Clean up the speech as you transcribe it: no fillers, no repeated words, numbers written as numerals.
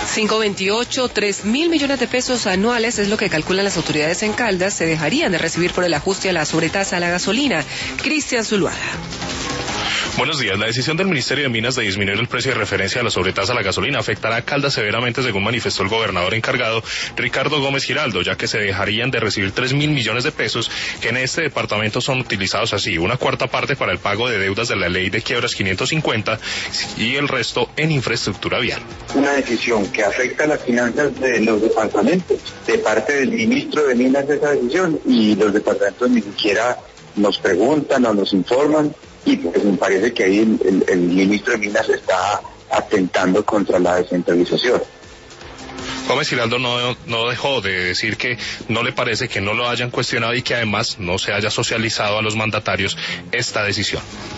528, 3.000 millones de pesos anuales es lo que calculan las autoridades en Caldas se dejarían de recibir por el ajuste a la sobretasa a la gasolina. Cristian Zuluaga. Buenos días. La decisión del Ministerio de Minas de disminuir el precio de referencia de la sobretasa a la gasolina afectará a Caldas severamente, según manifestó el gobernador encargado, Ricardo Gómez Giraldo, ya que se dejarían de recibir 3.000 millones de pesos que en este departamento son utilizados así: una cuarta parte para el pago de deudas de la ley de quiebras 550 y el resto en infraestructura vial. Una decisión que afecta a las finanzas de los departamentos, de parte del ministro de Minas esa decisión, y los departamentos ni siquiera nos preguntan o nos informan. Y pues me parece que ahí el ministro de Minas está atentando contra la descentralización. Gómez Giraldo no dejó de decir que no le parece que no lo hayan cuestionado y que además no se haya socializado a los mandatarios esta decisión.